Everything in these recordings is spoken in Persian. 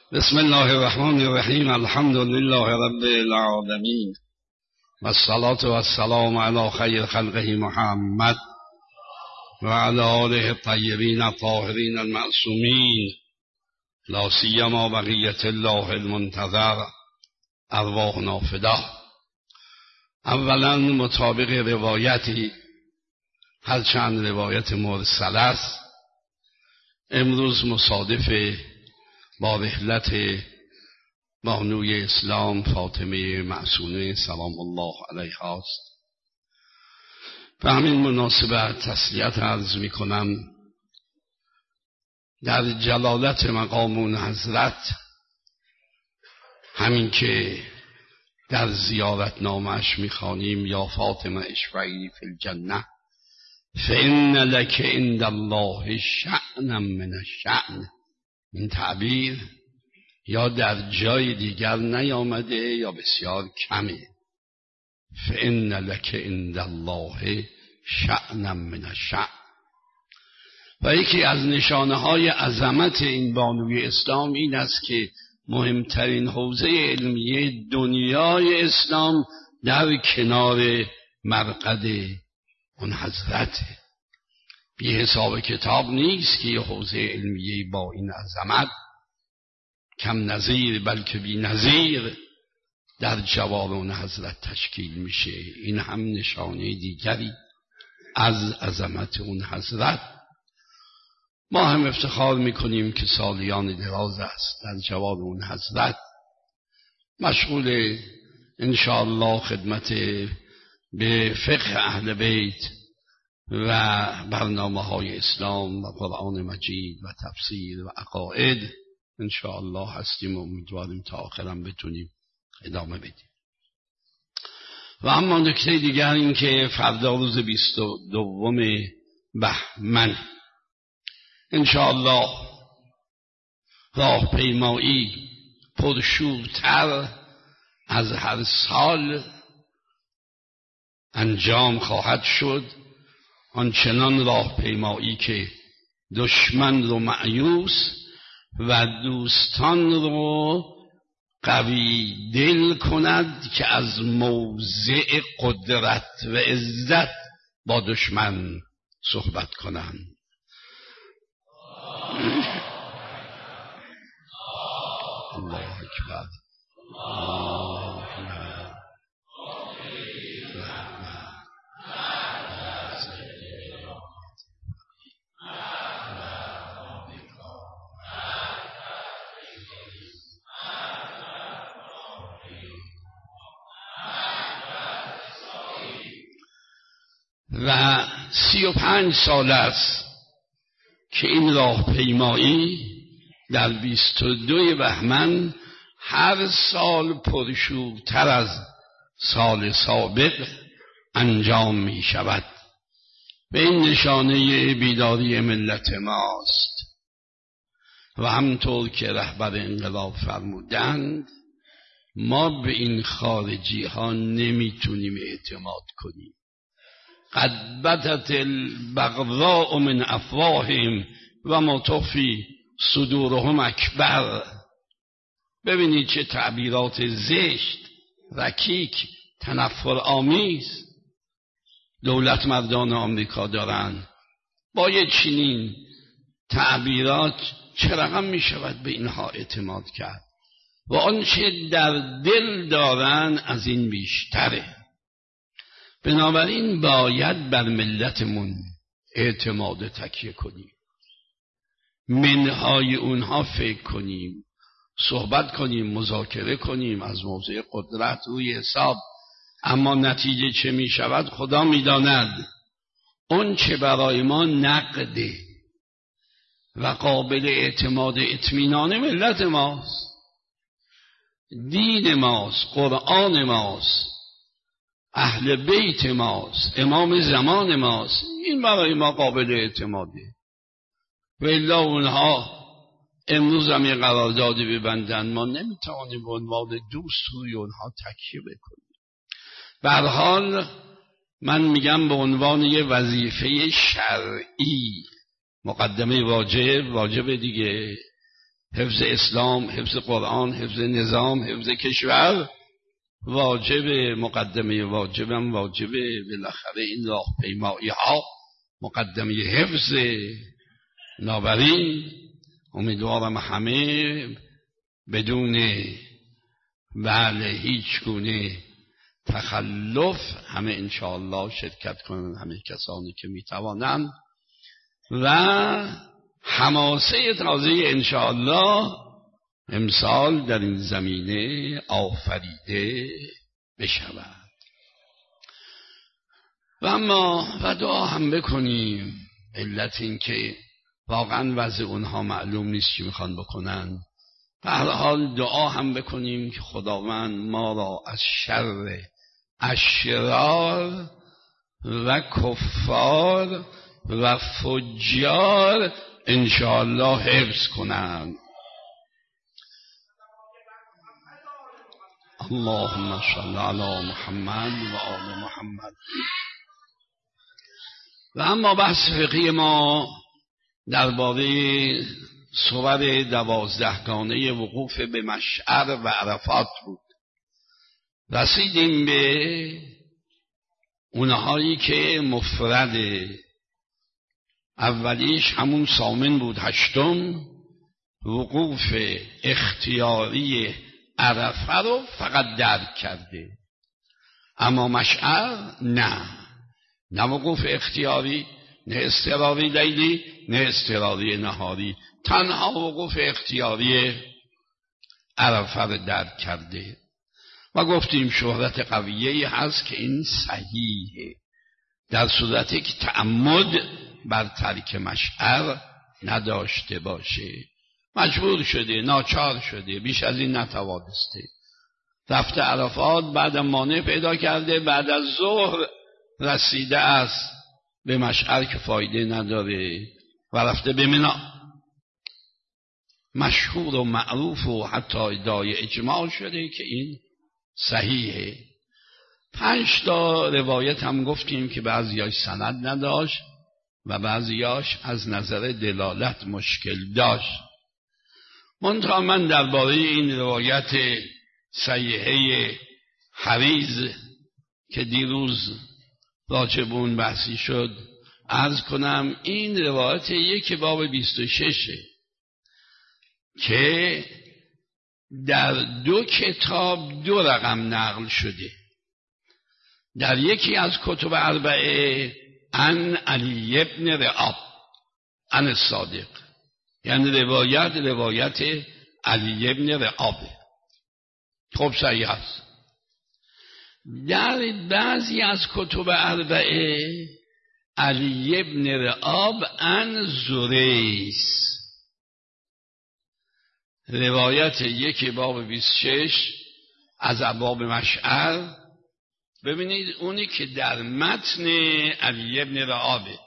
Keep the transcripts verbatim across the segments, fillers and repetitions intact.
بسم الله الرحمن الرحیم. الحمد لله رب العالمین و الصلاة و السلام علی خیر خلقه محمد و علی آله الطیبین الطاهرین المعصومین، لا سیما بقیة الله المنتظر ارواحنا فدا. اولا مطابق روایتی، هرچند روایت مرسل است، امروز مصادف با رحلت بانوی اسلام فاطمه معصومه سلام الله علیها است. به همین مناسبت تسلیت عرض می کنم در جلالت مقام اون حضرت، همین که در زیارت نامش می خوانیم یا فاطمه اشفعی فی الجنه فإن لک عند الله شأنا من الشأن، این تعبیر یا در جای دیگر نیامده یا بسیار کمه. فإن لک عند الله شأنا من الشأن. و یکی از نشانه های عظمت این بانوی اسلام این است که مهمترین حوزه علمیه دنیای اسلام در کنار مرقد اون حضرته. بی حساب کتاب نیست که یه حوزه علمیه با این عظمت کم نظیر بلکه بی نظیر در جوار اون حضرت تشکیل میشه. این هم نشانه دیگری از عظمت اون حضرت. ما هم افتخار میکنیم که سالیان دراز است در جوار اون حضرت مشغول انشاءالله خدمت به فقه اهل بیت و برنامه های اسلام و قرآن مجید و تفسیر و عقاید انشاءالله هستیم و امیدواریم تا آخرم بتونیم ادامه بدیم. و اما نکته دیگر این که فردا روز بیست و دوم بهمن انشاءالله راهپیمایی پرشورتر از هر سال انجام خواهد شد. آنچنان راهپیمایی که دشمن رو مأیوس و دوستان رو قوی دل کند که از موضع قدرت و عزت با دشمن صحبت کنند. الله اکبر. الله اکبر. و سی و پنج سال است که این راهپیمایی در بیست و دو بهمن هر سال پرشورتر از سال سابق انجام می شود. به این نشانه بیداری ملت ماست و همطور که رهبر انقلاب فرمودند ما به این خارجی ها نمیتونیم اعتماد کنیم. قد بدت البغضاء من افواههم و ما تخفی صدورهم اکبر. ببینید چه تعبیرات زشت، رکیک، تنفر آمیز دولت مردان آمریکا دارن. با یه چنین تعبیرات چه رقم می شود به اینها اعتماد کرد؟ و آنچه در دل دارن از این بیشتره. بنابراین باید بر ملتمون اعتماد تکیه کنیم، منهای اونها فکر کنیم، صحبت کنیم، مذاکره کنیم از موضع قدرت روی حساب. اما نتیجه چه می شود خدا می داند. اون چه برای ما نقده و قابل اعتماد اطمینان ملت ماست، دین ماست، قرآن ماست، اهل بیت ماست، امام زمان ماست، این برای ما قابل اعتماده. و الا اونها امروز هم یه قراردادی ببندن ما نمیتوانیم به عنوان دوست روی اونها تکیه بکنیم. به هر حال من میگم به عنوان یه وظیفه شرعی مقدمه واجب واجب دیگه حفظ اسلام، حفظ قرآن، حفظ نظام، حفظ کشور واجب، مقدمه واجبم واجبه. بالاخره این راهپیمایی ها مقدمه حفظ. بنابراین امیدوارم همه بدون بله هیچ گونه تخلف همه انشاءالله شرکت کنند، همه کسانی که میتوانند، و حماسه تازه انشاءالله امسال در این زمینه آفریده بشود. و اما و دعا هم بکنیم، علت این که واقعا وضع اونها معلوم نیست چی میخوان بکنن. به هر حال دعا هم بکنیم که خداوند ما را از شر اشرار و کفار و فجار انشاءالله حفظ کنند. اللهم صل علی محمد و آل محمد. و اما بحث فقهی ما درباره صور دوازدهگانه وقوف به مشعر و عرفات بود. رسیدیم به اونهایی که مفرد، اولیش همون ثامن بود، هشتم وقوف اختیاری عرفه رو فقط درک کرده، اما مشعر نه، نه وقوف اختیاری، نه اضطراری لیلی، نه اضطراری نهاری، تنها وقوف اختیاری عرفه رو درک کرده. و گفتیم شهرت قویه‌ای هست که این صحیحه، در صورتی که تعمد بر ترک مشعر نداشته باشه، مجبور شده، ناچار شده، بیش از این نتوانسته، رفته عرفات، بعد مانع پیدا کرده، بعد از ظهر رسیده است به مشعر که فایده نداره و رفته به منی. مشهور و معروف و حتی ادعای اجماع شده که این صحیحه. پنج تا روایت هم گفتیم که بعضیاش سند نداشت و بعضیاش از نظر دلالت مشکل داشت. منتها من درباره این روایت صحیحه حریز که دیروز راجب اون بحثی شد عرض کنم، این روایت یک باب بیست و شش که در دو کتاب دو رقم نقل شده. در یکی از کتب اربعه عن علی ابن رعاب عن الصادق، یعنی روایت روایت علی ابن رعاب، خب صحیح است. در بعضی از کتب اربعه علی ابن رعاب عن زریس، روایت یک باب بیست و شش از ابواب مشعر. ببینید اونی که در متن علی ابن رعابه،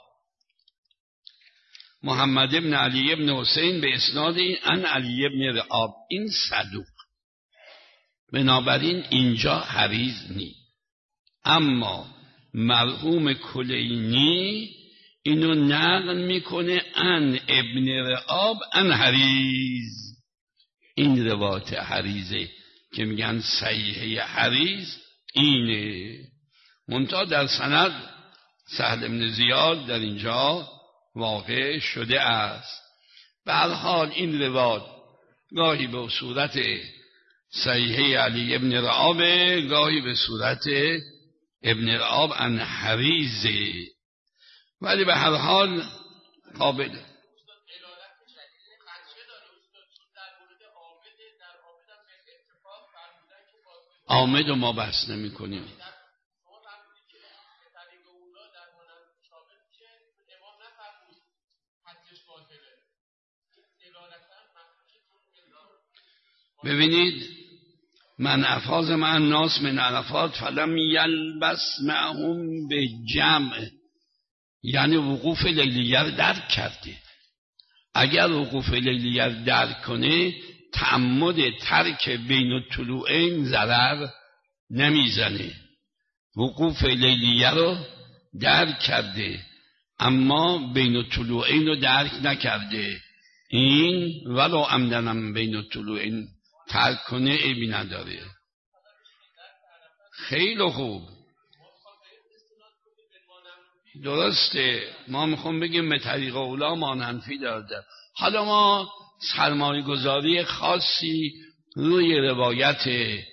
محمد ابن علی ابن حسین به اسناد عن علی ابن رعاب، این صدوق، بنابراین اینجا حریز نی. اما مرحوم کلینی اینو نقل میکنه عن ابن رعاب عن حریز. این روایت حریزه که میگن صحیحه حریز اینه. منتها در سند سهل بن زیاد در اینجا واقع شده است. به هر حال این روایت گاهی به صورت صحیحه علی ابن رعاب، گاهی به صورت ابن رعاب عن حریزه، ولی به هر حال قابل آمد و ما بحث نمی کنیم. ببینید من افاظ مع الناس من عرفات فلم یلبس معهم به جمع، یعنی وقوف لیلیه درک کرده. اگر وقوف لیلیه درک کنه تعمد ترک بین الطلوعین ضرر نمیزنه. وقوف لیلیه رو درک کرده اما بین الطلوعین رو درک نکرده، این ولو عمدنم بین طلوع این ترک کنه عیبی نداره. خیلی خوب، درسته، ما میخوام بگیم به طریق اولا مانحنفی دارده. حالا ما سرمایه گذاری خاصی روی روایت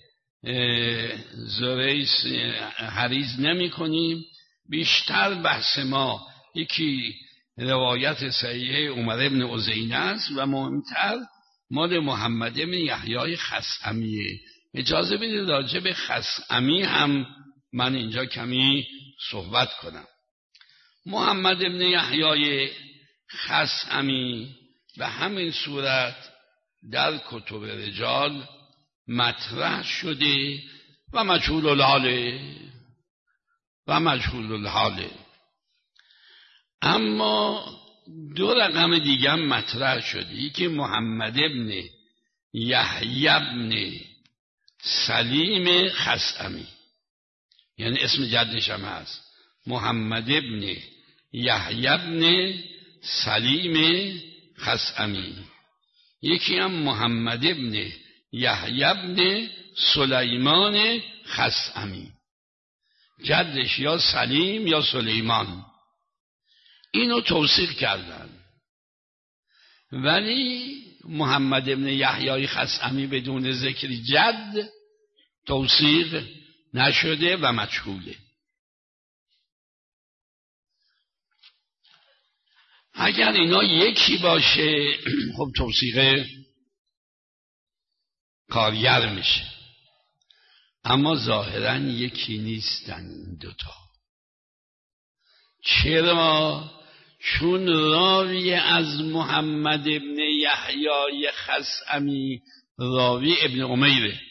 زریس حریز نمی کنیم. بیشتر بحث ما یکی روایت صحیح عمر ابن عزینه است و مهمتر مال محمد ابن یحیی خثعمیه. اجازه بدید راجع به خثعمی هم من اینجا کمی صحبت کنم. محمد ابن یحیی خثعمی به همین صورت در کتب رجال مطرح شده و مجهول الحاله و مجهول الحاله. اما دو رقم دیگه مطرح شده، یکی محمد ابن یحیی ابن سلیم خثعمی، یعنی اسم جدش هم هست محمد ابن یحیی ابن سلیم خثعمی. یکی هم محمد ابن یحیی ابن سلیمان خثعمی، جدش یا سلیم یا سلیمان. اینو توثیق کردن، ولی محمد ابن یحیی خثعمی بدون ذکر جد توثیق نشده و مجهوله. اگر اینا یکی باشه خب توثیق کارگر میشه، اما ظاهرا یکی نیستن این دوتا. چرا؟ چون راوی از محمد ابن یحیی خثعمی راوی ابن امیره،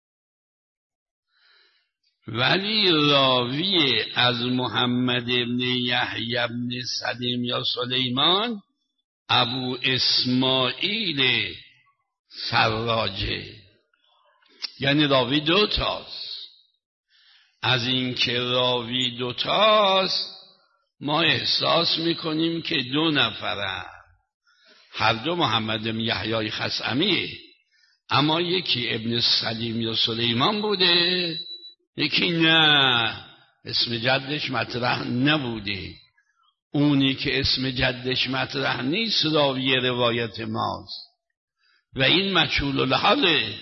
ولی راوی از محمد ابن یحیی ابن سلیم یا سلیمان ابو اسماعیل سراجه، یعنی راوی دوتاست. از این که راوی دوتاست ما احساس میکنیم که دو نفرن، هر دو محمد ابن یحیی خثعمیه، اما یکی ابن سلیم یا سلیمان بوده، یکی نه، اسم جدش مطرح نبوده. اونی که اسم جدش مطرح نیست راوی روایت ماست و این مجهول الحاله.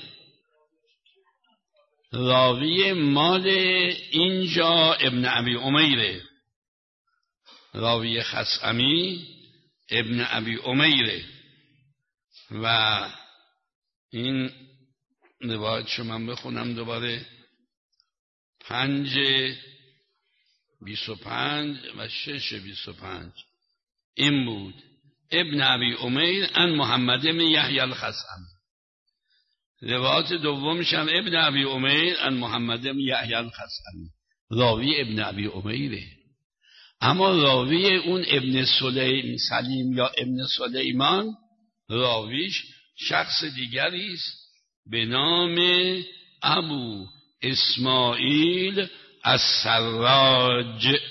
راوی مال اینجا ابن ابی امیره، راوی خثعمی ابن ابی امیره. و این روایت شما من بخونم دوباره، پنج بیس و پنج و شش بیس و پنج این بود: ابن ابی امیر ان محمد ابن یحیی الخثعمی. روایت دومش هم ابن ابی امیر ان محمد ابن یحیی الخثعمی، راوی ابن ابی امیره، اما راوی اون ابن سلیم سلیم یا ابن سلیمان راویش شخص دیگری است به نام ابو اسماعیل السراج.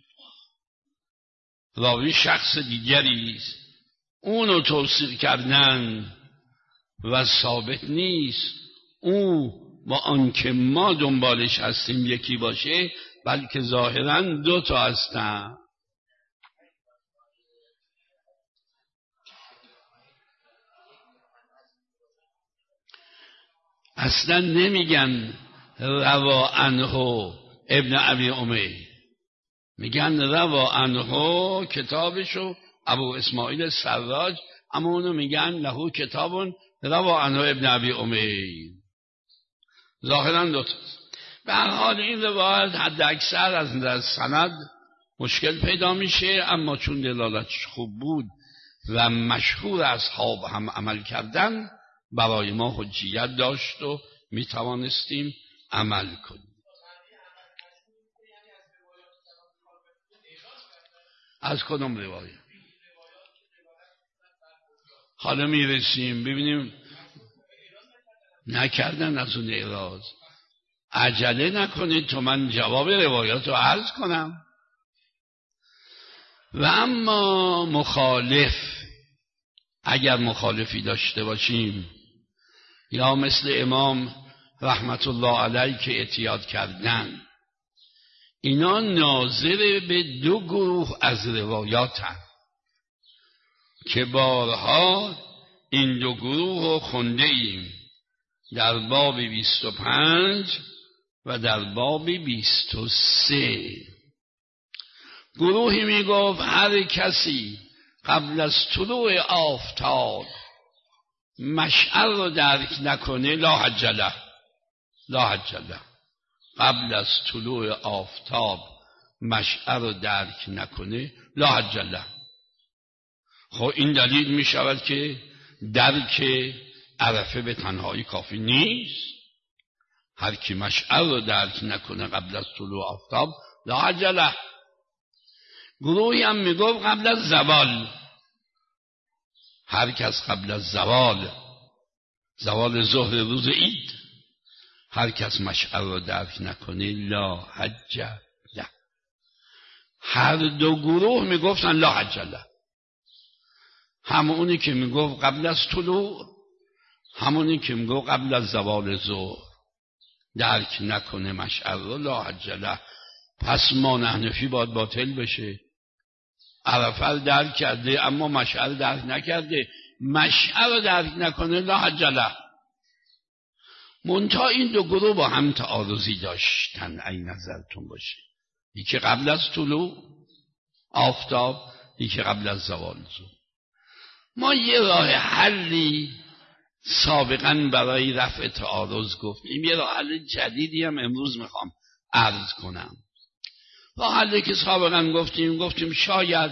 راوی شخص دیگری است، اونو توصیف کردن و ثابت نیست او با آنکه ما دنبالش هستیم یکی باشه، بلکه ظاهراً دو تا هستن. اصلا نمیگن روا عنه ابن ابی امیر، میگن روا عنه کتابشو ابو اسماعیل سراج، اما اونو میگن له کتابون روا عنه ابن ابی امیر. ظاهرا دوتاست. به هر حال این روایت حد اکثر از در سند مشکل پیدا میشه، اما چون دلالتش خوب بود و مشهور اصحاب هم عمل کردن برای ما حجیت داشت و میتوانستیم عمل کنیم. از کدام روایت؟ حالا میرسیم ببینیم. نکردن از اون اعراض. عجله نکنید تو من جواب روایات رو عرض کنم. و اما مخالف اگر مخالفی داشته باشیم، یا مثل امام رحمت الله علیه که اعتیاد کردن، اینا ناظر به دو گروه از روایاتن که بارها این دو گروه رو خونده ایم در باب بیست و پنج و در باب بیست و سه. گروهی می گفت هر کسی قبل از طلوع آفتاب مشعر رو درک نکنه لا حج له، لا حج له. قبل از طلوع آفتاب مشعر رو درک نکنه لا حج له. خب این دلیل می شود که درک عرفه به تنهایی کافی نیست. هر کی مشعر رو درک نکنه قبل از طلوع آفتاب لا حج له. گروهی هم می گفت قبل از زوال، هر کس قبل از زوال زوال ظهر روز عید هر کس مشعر رو درک نکنه لا حج له. هر دو گروه می گفتن لا حج له. همونی که می گفت قبل از طلوع، همونی که می گفت قبل از زوال ظهر درک نکنه مشعر رو لا حج له. پس ما حنفی باید باطل بشه. عرفه درک کرده اما مشعر درک نکرده، مشعر رو درک نکنه لا حج له. منتها این دو گروه با هم تعارضی داشتن. این نظرتون باشه، یکی قبل از طلوع آفتاب، یکی قبل از زوال ظهر. ما یه راه حلی سابقا برای رفع تعارض گفتیم، یه راه حل جدیدی هم امروز میخوام عرض کنم. راه حلی که سابقا گفتیم گفتیم شاید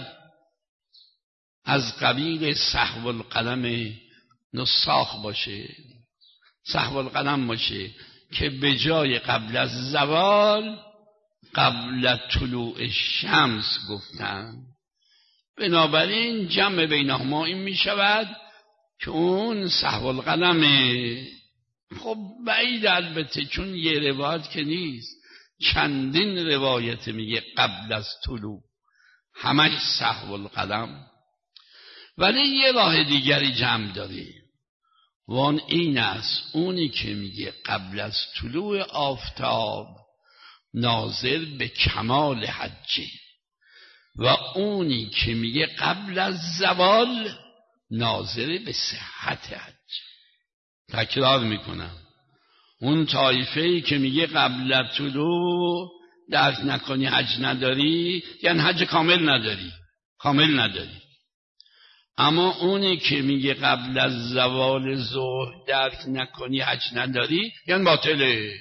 از قبیل سهو القلم نساخ باشه، سهو القلم باشه که به جای قبل از زوال قبل طلوع شمس گفتن. بنابراین جمع بینهما این می شود که اون سهو القلمه. خب بعید البته، چون یه روایت که نیست، چندین روایت میگه قبل از طلوع، همش سهو القلم. ولی یه راه دیگری جمع داره، وان این است اونی که میگه قبل از طلوع آفتاب ناظر به کمال حجه و اونی که میگه قبل از زوال ناظر به صحت حج. تکرار میکنم، اون طایفه‌ای که میگه قبل از طلوع درک نکنی حج نداری، یعنی حج کامل نداری، کامل نداری. اما اونی که میگه قبل از زوال ظهر درک نکنی حج نداری، یعنی باطله.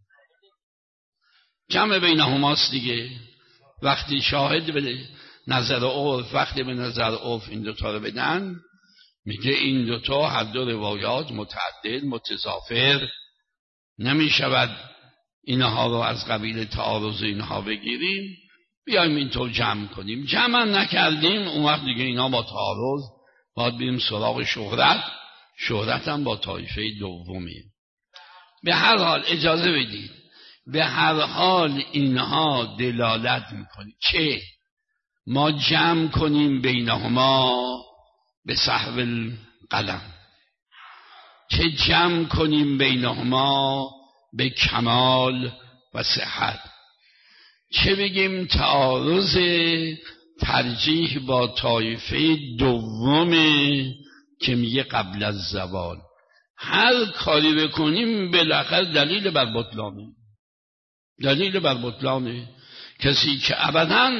جمع بینهماست دیگه. وقتی شاهد به نظر عرف، وقتی به نظر عرف این دوتا رو بدن، میگه این دوتا هر دو روایات متعدد متضافر، نمی شود اینها رو از قبیل تعارض اینها بگیریم بیایم اینطور جمع کنیم. جمع نکردیم اون وقت دیگه اینا با تعارض باید بریم سراغ شهرت. شهرت هم با طایفه دومی. به هر حال اجازه بدید، به هر حال اینها دلالت میکنه که ما جمع کنیم بینهما به سهو القلم، چه جمع کنیم بینهما به کمال و صحت، چه بگیم تعارض ترجیح با طایفه دوم که میگه قبل از زوال. هر کاری بکنیم بالاخره دلیل بر بطلانه، دلیل بر بطلانه. کسی که ابداً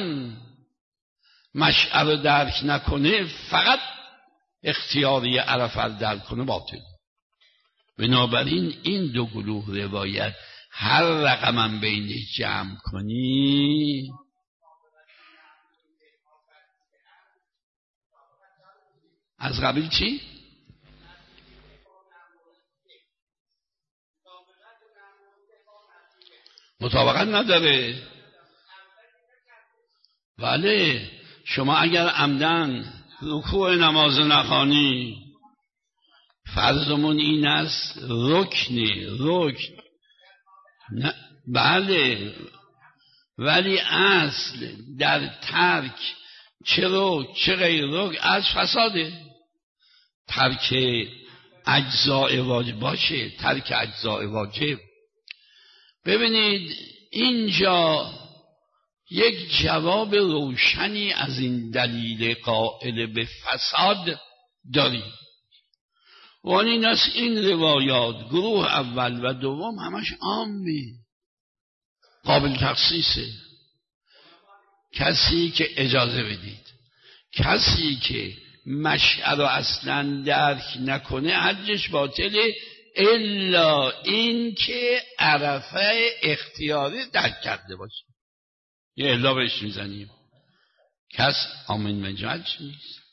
مشعر درک نکنه، فقط اختیاری عرفه درک کنه، باطل. بنابراین این دو گروه روایت هر رقمم بین جمع کنی از قبیل چی؟ مطابقت نداره. ولی شما اگر عمدن رکوع نماز نخوانی، فرضمون این است رکنی رکن نه، بله، ولی اصل در ترک چه رکن چه غیر رکن از فساده. ترک اجزاء واجب باشه، ترک اجزاء واجب. ببینید اینجا یک جواب روشنی از این دلیل قائل به فساد داریم و این از این روایات گروه اول و دوم همش عامی قابل تخصیصه. کسی که اجازه بدید کسی که مشعر رو اصلا درک نکنه حجش باطله، الا این که عرفه اختیاری درک کرده باشه. یه الا بهش میزنیم. کس آمین مجاج نیست.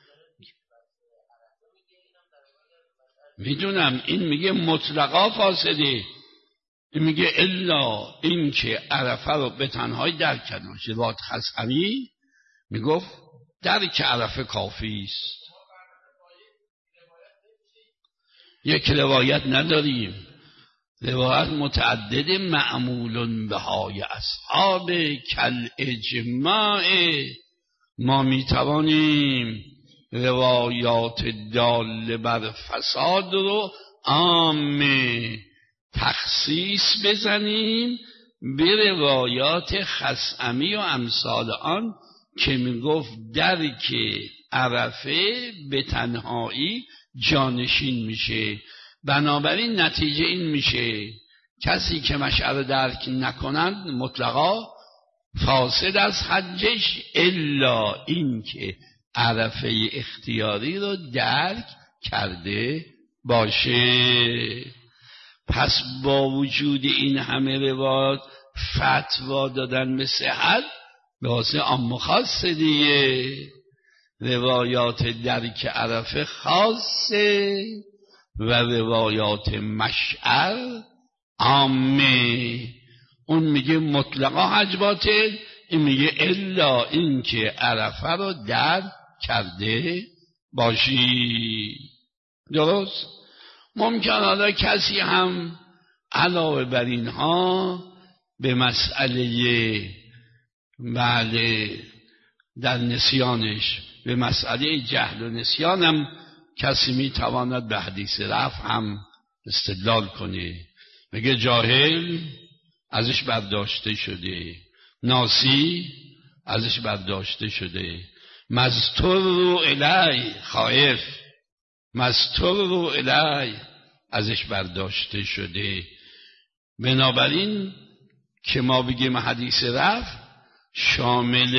میدونم این میگه مطلقا فاسده، این میگه الا این که عرفه رو به تنهایی درک کرده باشه. روایت خصعمی میگفت درک عرفه کافی است. یک روایت نداریم، روایت متعدد معمول بهای اصحاب کل اجماع. ما میتوانیم روایات دال بر فساد رو عام تخصیص بزنیم به روایات خصعمی و امثال آن که میگفت درک عرفه به تنهایی جانشین میشه. بنابراین نتیجه این میشه کسی که مشعر درک نکنند مطلقا فاسد از حجش، الا این که عرفه اختیاری رو درک کرده باشه. پس با وجود این همه روایات فتوا دادن به صحت به واسه عام خاصه دیگه. روایات درک عرفه خاصه و روایات مشعر عامه. اون میگه مطلقا حج باطل، این میگه الا این که عرفه رو درک کرده باشی. درست؟ ممکن حالا کسی هم علاوه بر اینها به مسئله بله در نسیانش به مسئله جهل و نسیان هم کسی میتواند به حدیث رفع هم استدلال کنه، بگه جاهل ازش برداشته شده، ناسی ازش برداشته شده، مستور رو الی خائف مستور رو الی ازش برداشته شده. بنابراین که ما بگیم حدیث رفع شامل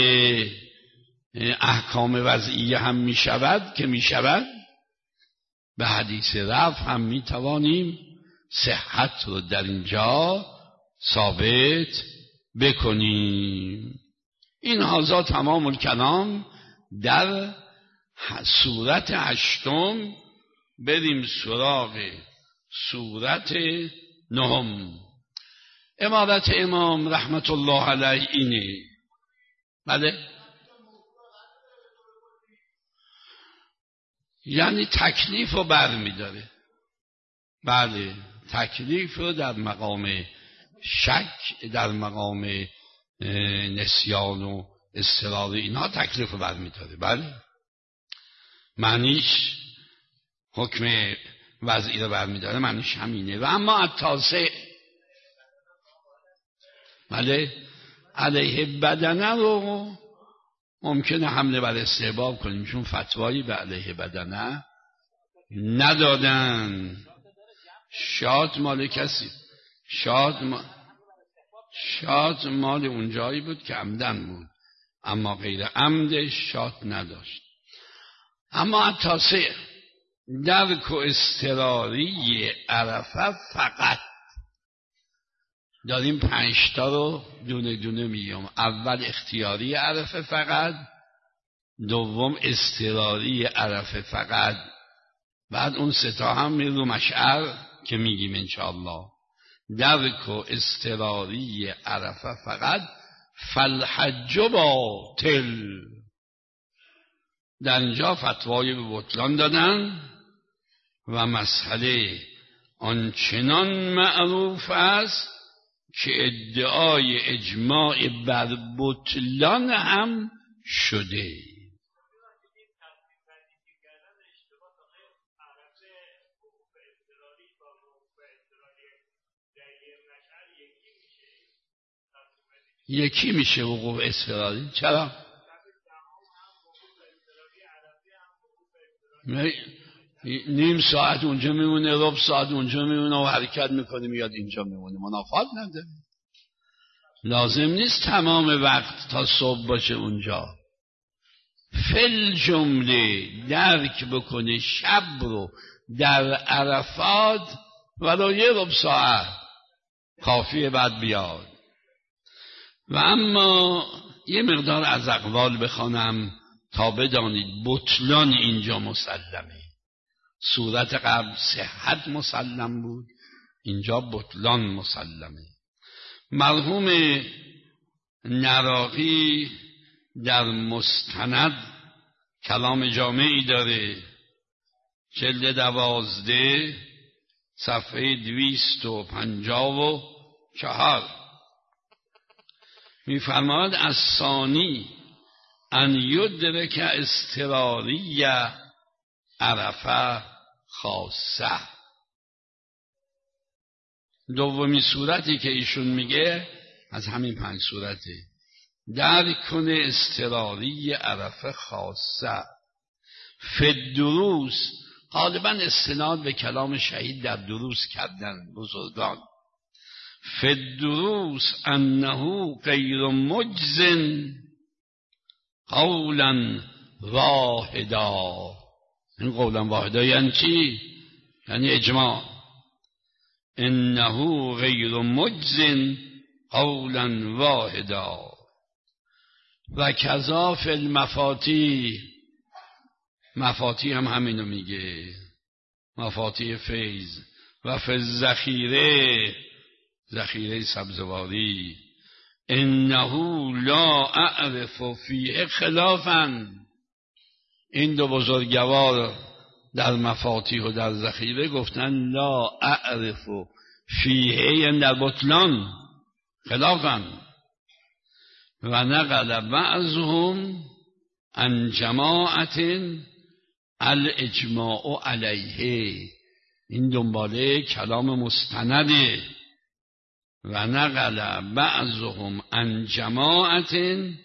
احکام وضعیه هم می شود که می شود، به حدیث رفع هم می توانیم صحت رو در اینجا ثابت بکنیم. این هازا تمام الکلام در صورت هشتم. بریم سراغ صورت نهم. امارت امام رحمت الله علیه اینه. بله یعنی تکلیف رو بر می داره. بله تکلیف رو در مقام شک، در مقام نسیان و اضطرار اینها تکلیف رو بر می داره. بله معنیش حکم وضعی رو بر می داره، معنیش همینه. و اما التاسع بله علیه بدنه رو ممکنه حمله بر استحباب کنیم، چون فتوایی به علیه بدنه ندادن. شاد مال کسی شاد مال شاد مال اون جایی بود که عمدن بود، اما غیر عمد شاد نداشت. اما التاسع درک و اضطراری عرفه فقط داریم پنجتا رو دونه دونه میگم. اول اختیاری عرفه فقط، دوم اضطراری عرفه فقط، بعد اون ستا هم میرو مشعر که میگیم انشاءالله. درک و اضطراری عرفه فقط فالحج باطل. در اینجا فتوای به بطلان دادن و مسئله آنچنان معروف است که ادعای اجماع بر بطلان هم شده. یکی میشه وقوف اضطراری. چرا؟ نیم ساعت اونجا میمونه، ربع ساعت اونجا میمونه و حرکت میکنه میاد اینجا میمونه، منافات نداره. لازم نیست تمام وقت تا صبح باشه اونجا. فل جمله درک بکنه شب رو در عرفات ولو یه ربع ساعت کافیه بعد بیاد. و اما یه مقدار از اقوال بخوانم تا بدانید بطلان اینجا مسلمه. صورت قبل صحت مسلم بود، اینجا بطلان مسلمه. مرحوم نراقی در مستند کلام جامعی داره، جلد دوازده صفحه دویست و پنجاه و چهار میفرماد از ثانی ان یدرک اضطراری عرفه خاصه. دومی صورتی که ایشون میگه از همین پنج صورته، درک کنه اضطراری عرفه خاصه. فدروس غالبا استناد به کلام شهید در دروس کردن بزرگان. فدروس انه غیر مجزن قولا واحدا. این قولا واحدا یعنی چی؟ یعنی اجماع. انه غیر مجزن قولا واحدا و کذا فی المفاتی. مفاتی هم همینو میگه، مفاتی فیض. و فی الذخیره، ذخیره سبزواری. انه لا اعرف فیه خلافا. این دو بزرگوار در مفاتیح و در ذخیره گفتن لا اعرف فیه، یعنی در بطلان خلافا. و نقل بعضهم عن جماعت الاجماع علیه. این دنباله کلام مستنده. و نقل بعضهم عن جماعت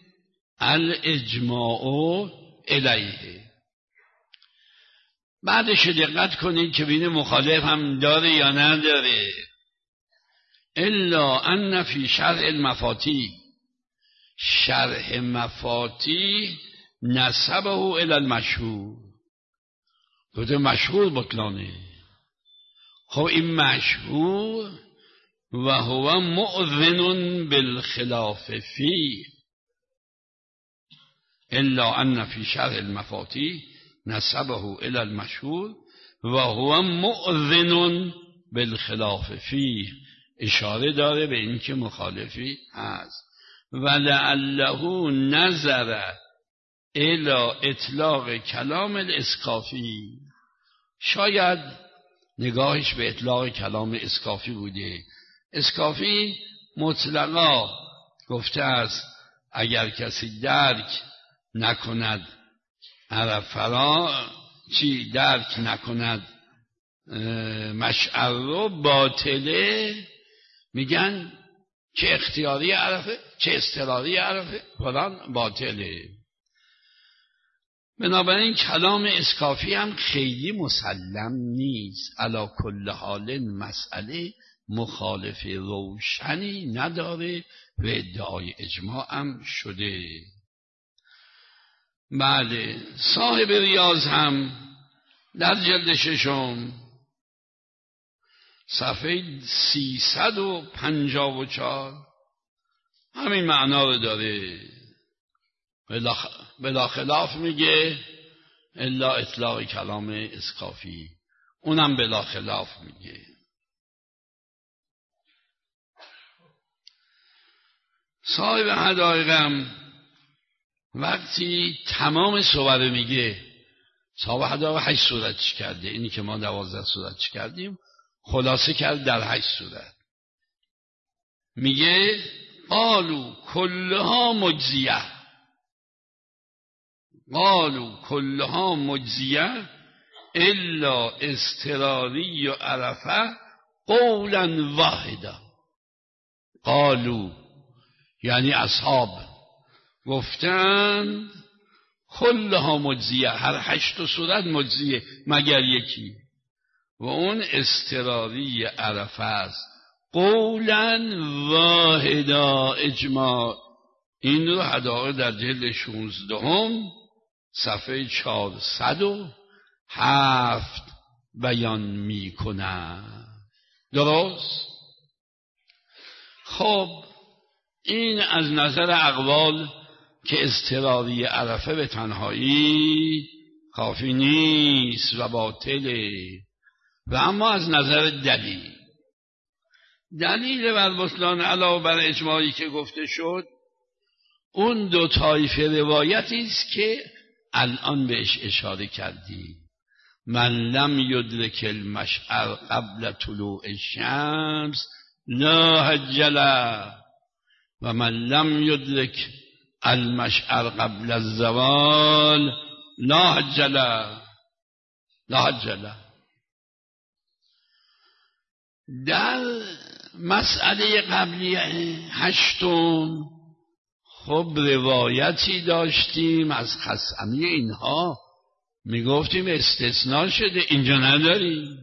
الاجماع علیه. بعدش دقت کنید که بین مخالف هم داره یا نداره. الا ان فی شرح المفاتی، شرح مفاتی نسبه الی المشهور. گفته مشهور بطلانه. خب این مشهور و هو مؤذن بالخلاف فی. الا ان فی شرح المفاتی نسبه الی المشهور و هو مؤذن بالخلاف فی. اشاره داره به اینکه مخالفی هست. ولعله نظر الی اطلاق کلام الاسکافی. شاید نگاهش به اطلاق کلام اسکافی بوده. اسکافی مطلقا گفته است اگر کسی درک نکند عرفه چی درک نکند مشعر رو باطله، میگن چه اختیاری عرفه چه اضطراری عرفه فلان باطله. بنابراین کلام اسکافی هم خیلی مسلم نیست. علی کل حال مسئله مخالف روشنی نداره و ادعای اجماع هم شده. بله، صاحب ریاض هم در جلد ششم صفحه سیصد و پنجاه و چهار همین معنا رو داره. بلا خلاف میگه الا اطلاق کلام اسکافی، اونم بلا خلاف میگه. صاحب حدایقم وقتی تمام صور میگه، صاحب حدایق هشت صورتش کرده، اینی که ما دوازده صورتش کردیم خلاصه کرد در هشت صورت. میگه قالو کلها مجزیه، قالو کلها مجزیه الا اضطراری و عرفه قولا واحدا. قالو یعنی اصحاب گفتند کلها مجزیه، هر هشت صورت مجزیه مگر یکی، و اون اضطراری عرفه است. قولا واحدا اجماع. این رو حداقل در جلد شانزدهم صفحه چهارصد و هفت بیان می کند. درست؟ خب این از نظر اقوال که اضطراری عرفه به تنهایی کافی نیست و باطله. و اما از نظر دلیل، دلیل بر بطلان علاوه بر اجماعی که گفته شد، اون دو طایفه روایتی است که الان بهش اشاره کردیم. من لم یدرک المشعر قبل طلوع الشمس لا حج له، و من لم یدرک المشعر قبل الزوال لا حج له. لا حج له. در مسئله قبلی هشتم خب روایتی داشتیم از خثعمی، اینها میگفتیم استثناء شده، اینجا نداریم.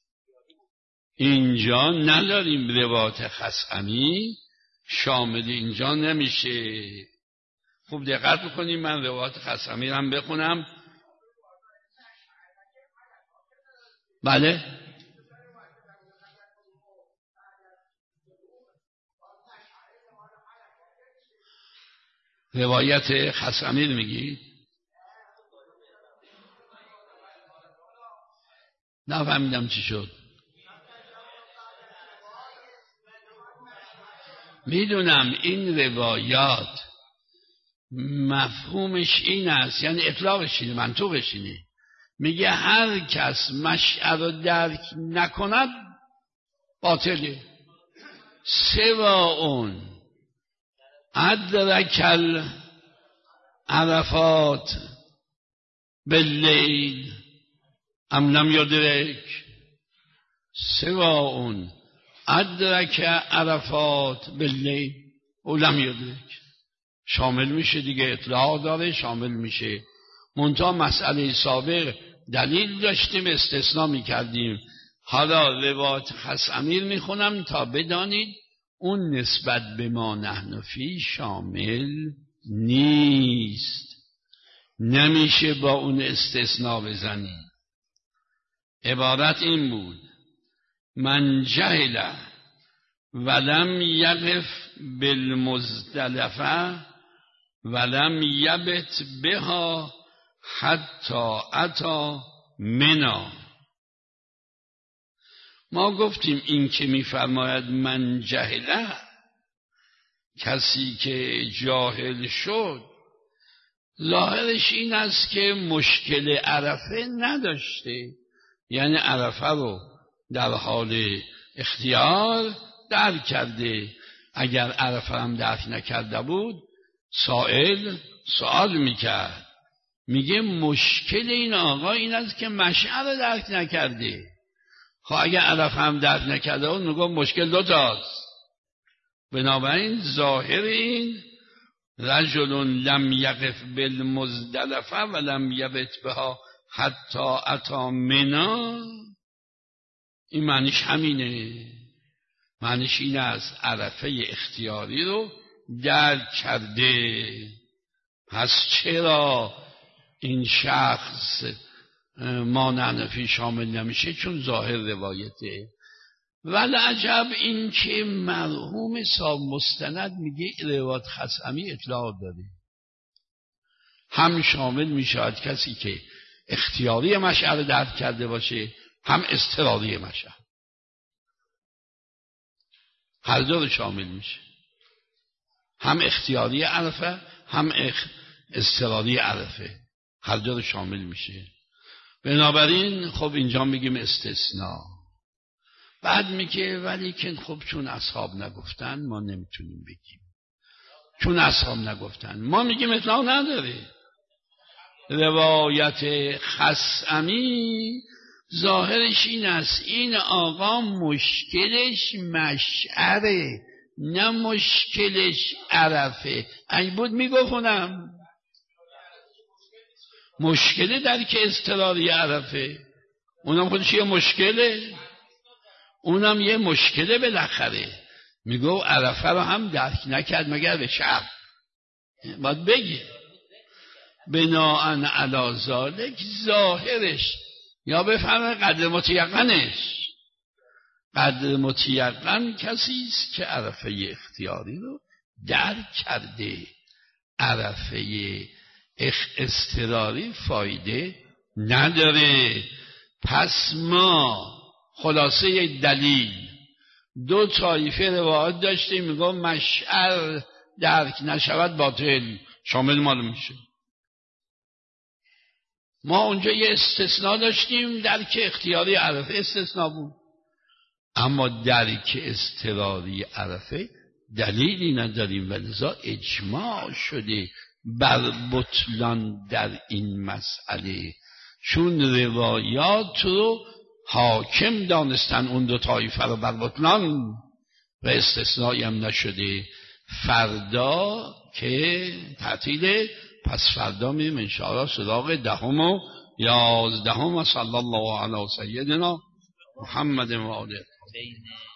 اینجا نداریم روایت خثعمی شامل اینجا نمیشه. خوب دقت بکنیم، من روایت خثعمی هم بخونم. بله روایت خثعمی میگی؟ نفهمیدم چی شد. میدونم این روایات مفهومش این است، یعنی اطلاقش اینه، منطوقش اینه، میگه هر کس مشعر رو درک نکند باطله. سوا اون ادرک العرفات باللیل ام لم یدرک، سوا اون ادرک عرفات باللیل او لم یدرک، شامل میشه دیگه، اطلاع داره، شامل میشه. منتها مسئله سابق دلیل داشتیم استثناء میکردیم. حالا روایت خثعمی میخونم تا بدانید اون نسبت به ما نحن فی شامل نیست، نمیشه با اون استثناء بزنیم. عبارت این بود: من جهل ولم یقف بالمزدلفه ولم یبت بها حتی اتا منا. ما گفتیم این که میفرماید من جهله، کسی که جاهل شد، ظاهرش این است که مشکل عرفه نداشته، یعنی عرفه رو در حال اختیار درک کرده. اگر عرفه هم درک نکرده بود سائل سوال میکرد، میگه مشکل این آقا این است که مشعر رو درک نکرده. خب اگر عرفه هم درک نکرده بود میگه مشکل دو تاست. بنابراین ظاهر این رجل لم یقف بالمزدلفه و لم یبت بها حتی اتا منا، این معنیش همینه. معنیش این است عرفه اختیاری رو درک کرده. پس چرا این شخص ما نحنفی شامل نمیشه؟ چون ظاهر روایته. ولی عجب این که مرحوم صاحب مستند میگه روایت خثعمی اطلاع داره، هم شامل میشود کسی که اختیاری مشعر درک کرده باشه، هم اضطراری مشعر، هر دو رو شامل میشه، هم اختیاری عرفه هم اضطراری عرفه، هر دو رو شامل میشه. بنابراین خب اینجا میگیم استثناء. بعد میگه ولی که خب چون اصحاب نگفتن ما نمیتونیم بگیم، چون اصحاب نگفتن ما میگیم اطلاع نداره. روایت خثعمی ظاهرش این است این آقا مشکلش مشعره، نه مشکلش عرفه. اگه بود میگفتم مشکله در که اضطراری عرفه، اونم خودش یه مشکله، اونم یه مشکله بالاخره. میگو عرفه رو هم درک نکرد مگر به شب، باید بگه بناءً علی ذالک ظاهرش یا بفهمه قدر متیقنش. قدر متیقن کسی است که عرفه اختیاری رو درک کرده. عرفه اضطراری فایده نداره. پس ما خلاصه دلیل دو طایفه روایات داشتیم، میگم مشعر درک نشود باطل شامل مال میشه. ما اونجا یه استثناء داشتیم، درک اختیاری عرفه استثناء بود، اما درک اضطراری عرفه دلیلی نداریم و لذا اجماع شده بر بطلان در این مسئله، چون روایات رو حاکم دانستن اون دو طایفه رو بر بطلان و استثنایی هم نشده. فردا که تعطیله، پس فردا میریم انشاءالله سراغ دهم و یازدهم. صلی الله علی سیدنا محمد و آله.